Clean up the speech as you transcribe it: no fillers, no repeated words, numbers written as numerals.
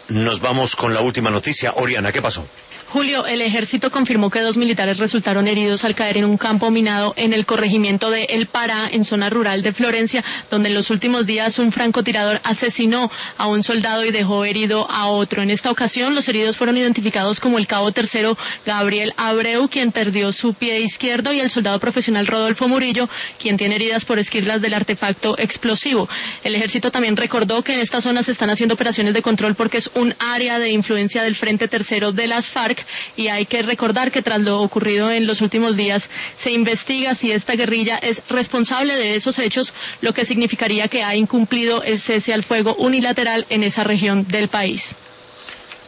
Nos vamos con la última noticia. Oriana, ¿qué pasó? Julio, el ejército confirmó que 2 militares resultaron heridos al caer en un campo minado en el corregimiento de El Pará, en zona rural de Florencia, donde en los últimos días un francotirador asesinó a un soldado y dejó herido a otro. En esta ocasión, los heridos fueron identificados como el cabo tercero Gabriel Abreu, quien perdió su pie izquierdo, y el soldado profesional Rodolfo Murillo, quien tiene heridas por esquirlas del artefacto explosivo. El ejército también recordó que en esta zona se están haciendo operaciones de control porque es un área de influencia del Frente Tercero de las FARC, y hay que recordar que tras lo ocurrido en los últimos días se investiga si esta guerrilla es responsable de esos hechos, lo que significaría que ha incumplido el cese al fuego unilateral en esa región del país.